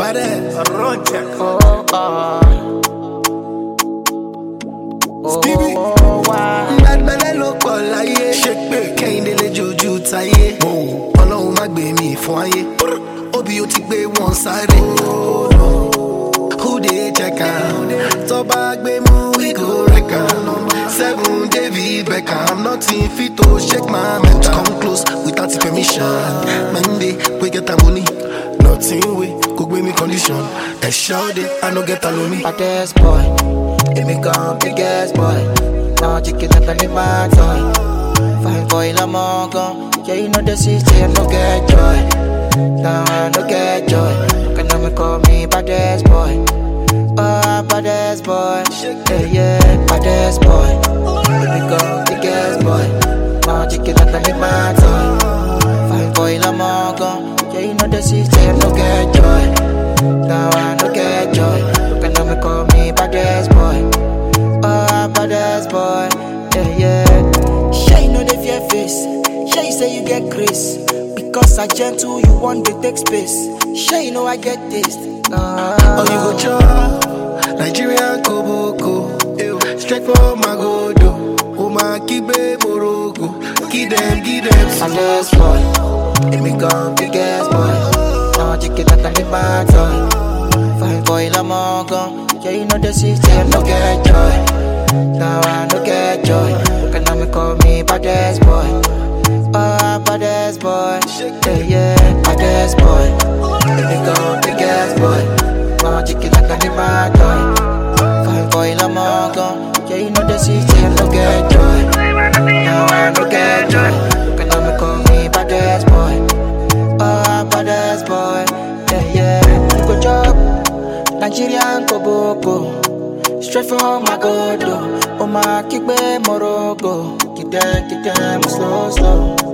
Badass, run check. Stevie, bad belly ló pọ̀ láyé. Ṣé pé Kẹ́hìndé lè jojú táyé? Ọlọ́run má gbé mi fún ayé. Obi ó ti gbé wọn sáré. Who dey check am? Tó bá gbé mú we go wreck am. 7 David Beckham, nothing fit to shake my mental. Come close without permission. Monday we get a money. Nothing we could give me condition. And shout it, I no get alone me. Baddest boy, let me come biggest boy. Now chicken up and my toy. Fine boy, I'm all gone. Yeah, you know the city, I no get joy. Now I no get joy. Can I call me baddest boy? Oh, baddest boy. Yeah, yeah, baddest boy. Let me come biggest boy. Now chicken up and my toy. Fine boy, I'm all gone. Yeah, you know the city, I no get joy. Now I no get joy. Can I call me baddest boy? Oh, baddest boy. Yeah, yeah. Sure you know the fear face. Sure you say you get grace. Because I gentle, you want to take space. Sure you know I get taste. Oh, you go chop Nigerian Koboko. Straight for my godo. Oma kibe morogo. Give them Baddest boy. Let me come biggest boy. Now chicken up and my toy. Fine boy, I'm all gone. Yeah, you know the city, I no get joy. Now I no get joy. Can I call me baddest boy? Oh, baddest boy. Yeah, yeah, baddest boy. Let me go biggest boy. Now chicken up and my toy. Fine boy, I'm all gone. Yeah, you know the city, I no get joy. Now I no get joy. Can I call me baddest boy? Oh, baddest boy. Yeah, yeah. You go job Nigerian Koboko. Straight from my godo. Oh my kickbe morogo. Get them slow.